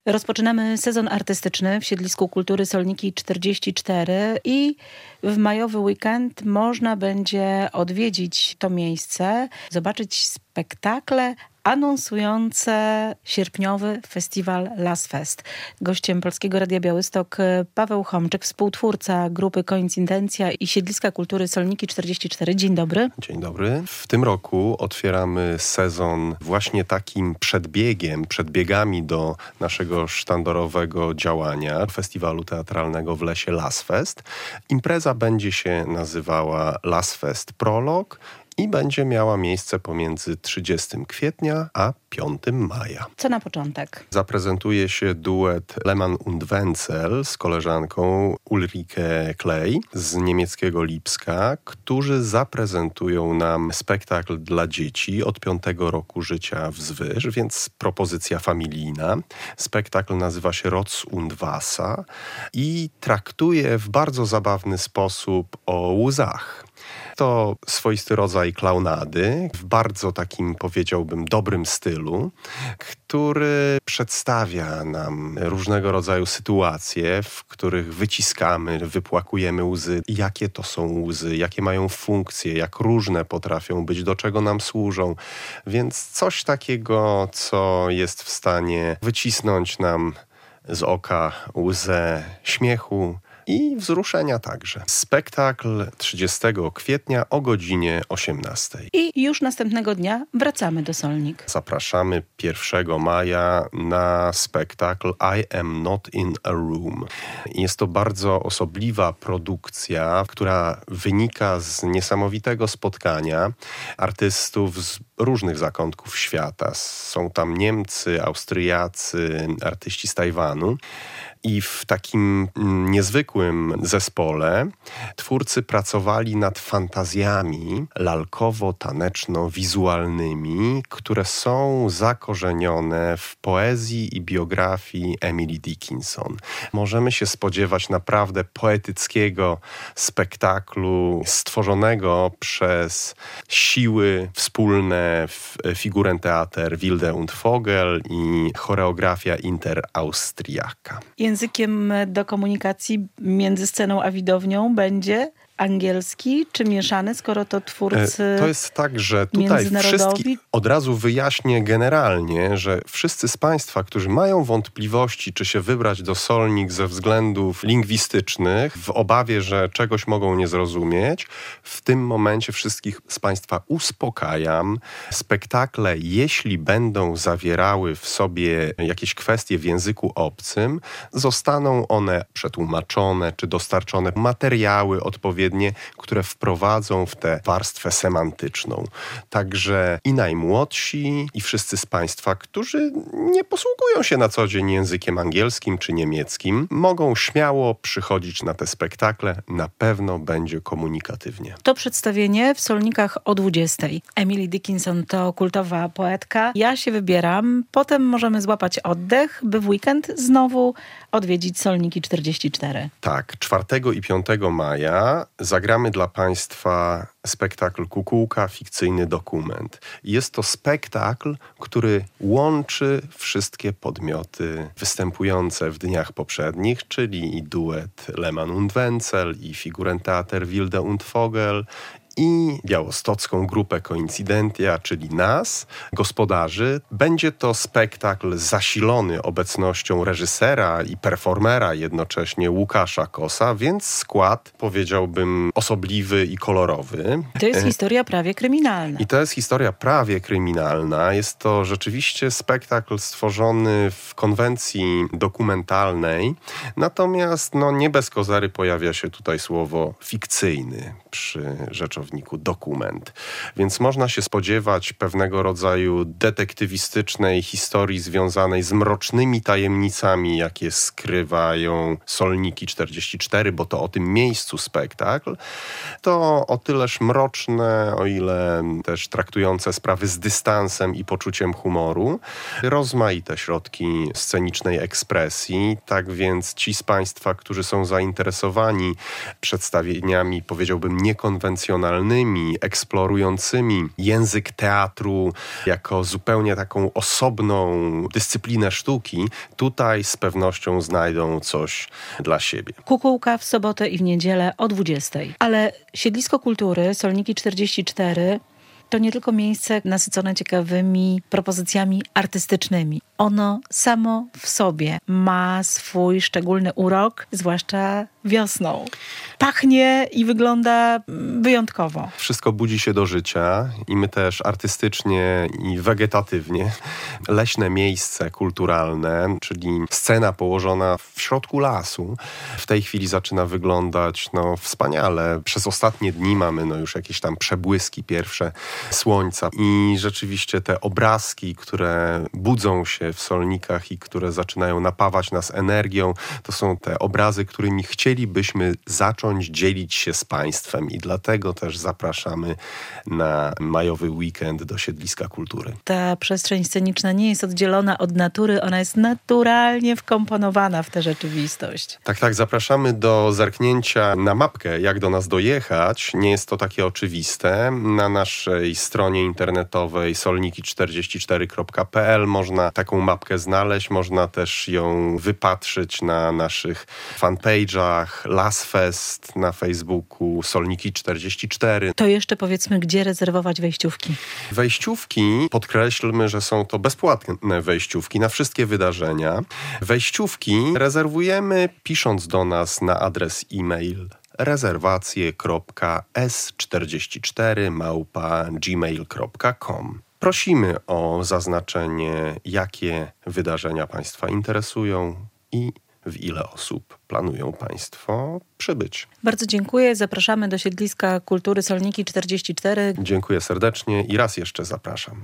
Rozpoczynamy sezon artystyczny w Siedlisku Kultury Solniki 44 i w majowy weekend można będzie odwiedzić to miejsce, zobaczyć spektakle anonsujące sierpniowy festiwal Lasfest. Gościem Polskiego Radia Białystok Paweł Chomczyk, współtwórca grupy Koincydencja i Siedliska Kultury Solniki 44. Dzień dobry. Dzień dobry. W tym roku otwieramy sezon właśnie takim przedbiegami do naszego sztandarowego działania festiwalu teatralnego w Lesie Lasfest. Impreza będzie się nazywała Lasfest Prolog i będzie miała miejsce pomiędzy 30 kwietnia a 5 maja. Co na początek? Zaprezentuje się duet Lehmann und Wenzel z koleżanką Ulrike Klej z niemieckiego Lipska, którzy zaprezentują nam spektakl dla dzieci od 5 roku życia wzwyż, więc propozycja familijna. Spektakl nazywa się Rotz und Wasser i traktuje w bardzo zabawny sposób o łzach. To swoisty rodzaj klaunady w bardzo takim, powiedziałbym, dobrym stylu, który przedstawia nam różnego rodzaju sytuacje, w których wyciskamy, wypłakujemy łzy. Jakie to są łzy, jakie mają funkcje, jak różne potrafią być, do czego nam służą. Więc coś takiego, co jest w stanie wycisnąć nam z oka łzę śmiechu i wzruszenia także. Spektakl 30 kwietnia o godzinie 18. I już następnego dnia wracamy do Solnik. Zapraszamy 1 maja na spektakl I Am Not in a Room. Jest to bardzo osobliwa produkcja, która wynika z niesamowitego spotkania artystów z różnych zakątków świata. Są tam Niemcy, Austriacy, artyści z Tajwanu. I w takim niezwykłym zespole twórcy pracowali nad fantazjami lalkowo-taneczno-wizualnymi, które są zakorzenione w poezji i biografii Emily Dickinson. Możemy się spodziewać naprawdę poetyckiego spektaklu stworzonego przez siły wspólne Figurentheater Wilde und Vogel i choreografia Interaustriaka. Językiem do komunikacji między sceną a widownią będzie angielski czy mieszany, skoro to twórcy To jest tak, że tutaj wszystkich od razu wyjaśnię generalnie, że wszyscy z Państwa, którzy mają wątpliwości, czy się wybrać do Solnik ze względów lingwistycznych, w obawie, że czegoś mogą nie zrozumieć, w tym momencie wszystkich z Państwa uspokajam. Spektakle, jeśli będą zawierały w sobie jakieś kwestie w języku obcym, zostaną one przetłumaczone, czy dostarczone materiały odpowiednie, które wprowadzą w tę warstwę semantyczną. Także i najmłodsi, i wszyscy z Państwa, którzy nie posługują się na co dzień językiem angielskim czy niemieckim, mogą śmiało przychodzić na te spektakle. Na pewno będzie komunikatywnie. To przedstawienie w Solnikach o 20. Emily Dickinson to kultowa poetka. Ja się wybieram. Potem możemy złapać oddech, by w weekend znowu odwiedzić Solniki 44. Tak, 4 i 5 maja zagramy dla Państwa spektakl Kukułka, fikcyjny dokument. Jest to spektakl, który łączy wszystkie podmioty występujące w dniach poprzednich, czyli i duet Lehmann und Wenzel, i Figurentheater Wilde und Vogel, i białostocką grupę Koincydencja, czyli nas, gospodarzy. Będzie to spektakl zasilony obecnością reżysera i performera jednocześnie Łukasza Kosa, więc skład, powiedziałbym, osobliwy i kolorowy. To jest historia prawie kryminalna. I to jest historia prawie kryminalna. Jest to rzeczywiście spektakl stworzony w konwencji dokumentalnej, natomiast nie bez kozery pojawia się tutaj słowo fikcyjny przy rzeczowniku dokument. Więc można się spodziewać pewnego rodzaju detektywistycznej historii związanej z mrocznymi tajemnicami, jakie skrywają Solniki 44, bo to o tym miejscu spektakl. To o tyleż mroczne, o ile też traktujące sprawy z dystansem i poczuciem humoru. Rozmaite środki scenicznej ekspresji. Tak więc ci z Państwa, którzy są zainteresowani przedstawieniami, powiedziałbym, niekonwencjonalnymi, teatralnymi, eksplorującymi język teatru jako zupełnie taką osobną dyscyplinę sztuki, tutaj z pewnością znajdą coś dla siebie. Kukułka w sobotę i w niedzielę o 20:00. Ale Siedlisko Kultury Solniki 44 to nie tylko miejsce nasycone ciekawymi propozycjami artystycznymi. Ono samo w sobie ma swój szczególny urok, zwłaszcza wiosną. Pachnie i wygląda wyjątkowo. Wszystko budzi się do życia i my też artystycznie i wegetatywnie. Leśne miejsce kulturalne, czyli scena położona w środku lasu, w tej chwili zaczyna wyglądać wspaniale. Przez ostatnie dni mamy już jakieś tam przebłyski pierwsze słońca i rzeczywiście te obrazki, które budzą się w Solnikach i które zaczynają napawać nas energią, to są te obrazy, którymi chcielibyśmy zacząć dzielić się z Państwem i dlatego też zapraszamy na majowy weekend do Siedliska Kultury. Ta przestrzeń sceniczna nie jest oddzielona od natury, ona jest naturalnie wkomponowana w tę rzeczywistość. Tak, zapraszamy do zerknięcia na mapkę, jak do nas dojechać. Nie jest to takie oczywiste. Na naszej stronie internetowej solniki44.pl można taką mapkę znaleźć, można też ją wypatrzyć na naszych fanpage'ach, Lasfest na Facebooku, Solniki 44. To jeszcze powiedzmy, gdzie rezerwować wejściówki. Wejściówki, podkreślmy, że są to bezpłatne wejściówki na wszystkie wydarzenia. Wejściówki rezerwujemy pisząc do nas na adres e-mail rezerwacje.s44@gmail.com. Prosimy o zaznaczenie, jakie wydarzenia Państwa interesują i w ile osób planują Państwo przybyć. Bardzo dziękuję. Zapraszamy do Siedliska Kultury Solniki 44. Dziękuję serdecznie i raz jeszcze zapraszam.